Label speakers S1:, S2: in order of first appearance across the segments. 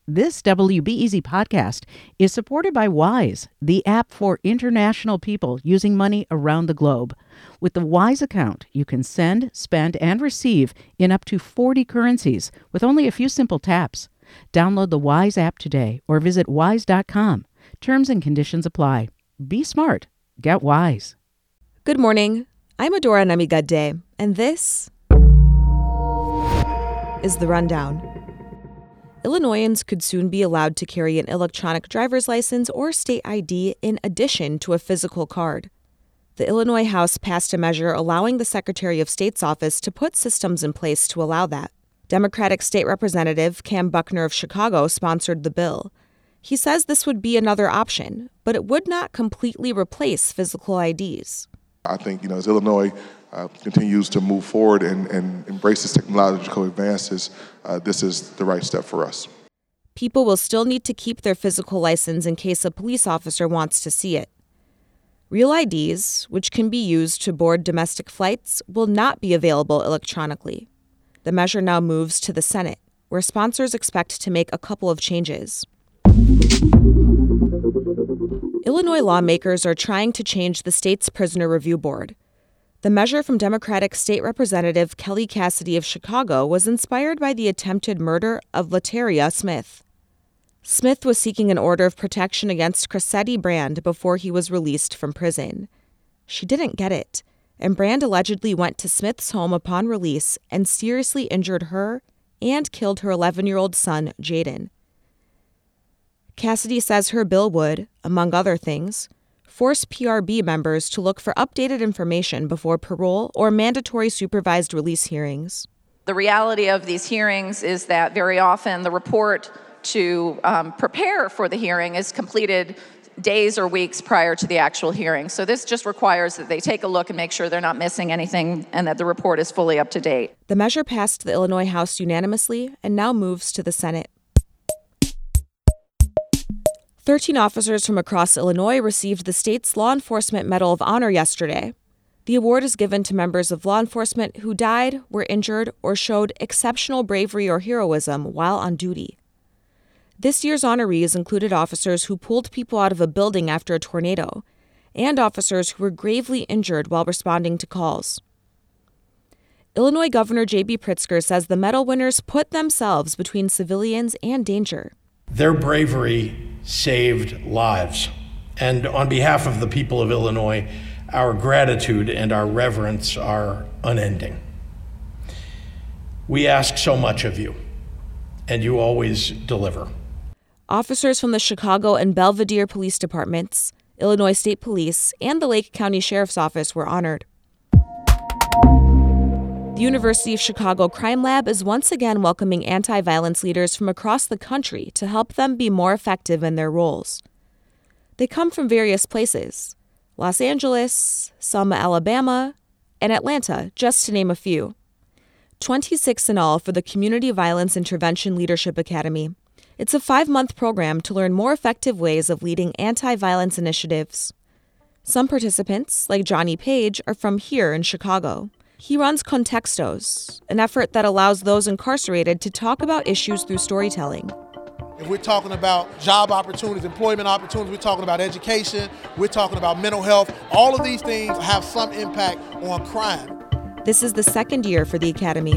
S1: This WBEZ podcast is supported by Wise, the app for international people using money around the globe. With the Wise account, you can send, spend, and receive in up to 40 currencies with only a few simple taps. Download the Wise app today or visit wise.com. Terms and conditions apply. Be smart. Get Wise.
S2: Good morning. I'm Adora Namigadde, and this is The Rundown. Illinoisans could soon be allowed to carry an electronic driver's license or state ID in addition to a physical card. The Illinois House passed a measure allowing the Secretary of State's office to put systems in place to allow that. Democratic State Representative Cam Buckner of Chicago sponsored the bill. He says this would be another option, but it would not completely replace physical IDs.
S3: I think, as Illinois continues to move forward and embraces technological advances, this is the right step for us.
S2: People will still need to keep their physical license in case a police officer wants to see it. Real IDs, which can be used to board domestic flights, will not be available electronically. The measure now moves to the Senate, where sponsors expect to make a couple of changes. Illinois lawmakers are trying to change the state's prisoner review board. The measure from Democratic State Representative Kelly Cassidy of Chicago was inspired by the attempted murder of Lateria Smith. Smith was seeking an order of protection against Cressetti Brand before he was released from prison. She didn't get it, and Brand allegedly went to Smith's home upon release and seriously injured her and killed her 11-year-old son, Jaden. Cassidy says her bill would, among other things, force PRB members to look for updated information before parole or mandatory supervised release hearings.
S4: The reality of these hearings is that very often the report to prepare for the hearing is completed days or weeks prior to the actual hearing. So this just requires that they take a look and make sure they're not missing anything and that the report is fully up to date.
S2: The measure passed the Illinois House unanimously and now moves to the Senate. 13 officers from across Illinois received the state's Law Enforcement Medal of Honor yesterday. The award is given to members of law enforcement who died, were injured, or showed exceptional bravery or heroism while on duty. This year's honorees included officers who pulled people out of a building after a tornado, and officers who were gravely injured while responding to calls. Illinois Governor J.B. Pritzker says the medal winners put themselves between civilians and danger.
S5: Their bravery saved lives. And on behalf of the people of Illinois, our gratitude and our reverence are unending. We ask so much of you, and you always deliver.
S2: Officers from the Chicago and Belvidere Police Departments, Illinois State Police, and the Lake County Sheriff's Office were honored. The University of Chicago Crime Lab is once again welcoming anti-violence leaders from across the country to help them be more effective in their roles. They come from various places: Los Angeles, Selma, Alabama, and Atlanta, just to name a few. 26 in all for the Community Violence Intervention Leadership Academy. It's a 5-month program to learn more effective ways of leading anti-violence initiatives. Some participants, like Johnny Page, are from here in Chicago. He runs Contextos, an effort that allows those incarcerated to talk about issues through storytelling.
S6: If we're talking about job opportunities, employment opportunities, we're talking about education, we're talking about mental health, all of these things have some impact on crime.
S2: This is the second year for the Academy.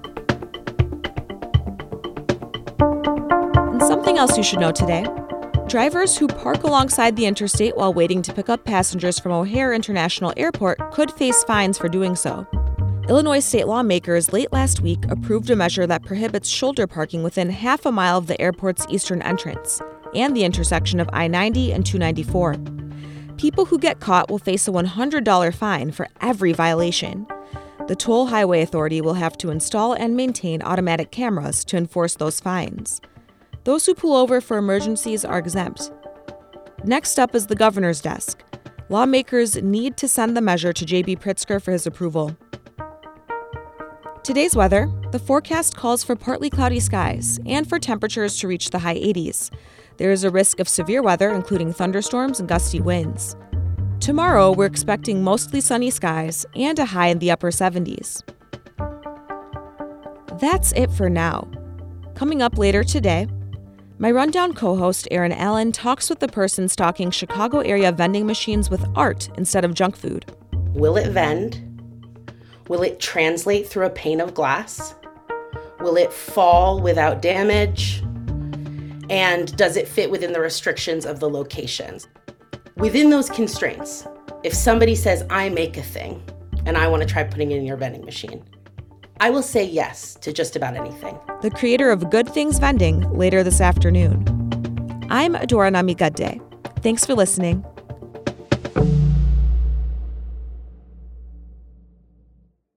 S2: And something else you should know today. Drivers who park alongside the interstate while waiting to pick up passengers from O'Hare International Airport could face fines for doing so. Illinois state lawmakers late last week approved a measure that prohibits shoulder parking within half a mile of the airport's eastern entrance and the intersection of I-90 and 294. People who get caught will face a $100 fine for every violation. The Toll Highway Authority will have to install and maintain automatic cameras to enforce those fines. Those who pull over for emergencies are exempt. Next up is the governor's desk. Lawmakers need to send the measure to J.B. Pritzker for his approval. Today's weather: the forecast calls for partly cloudy skies and for temperatures to reach the high 80s. There is a risk of severe weather, including thunderstorms and gusty winds. Tomorrow, we're expecting mostly sunny skies and a high in the upper 70s. That's it for now. Coming up later today, My Rundown co-host Aaron Allen talks with the person stocking Chicago area vending machines with art instead of junk food.
S7: Will it vend? Will it translate through a pane of glass? Will it fall without damage? And does it fit within the restrictions of the locations? Within those constraints, if somebody says, I make a thing and I want to try putting it in your vending machine, I will say yes to just about anything.
S2: The creator of Good Things Vending later this afternoon. I'm Adora Namigadde. Thanks for listening.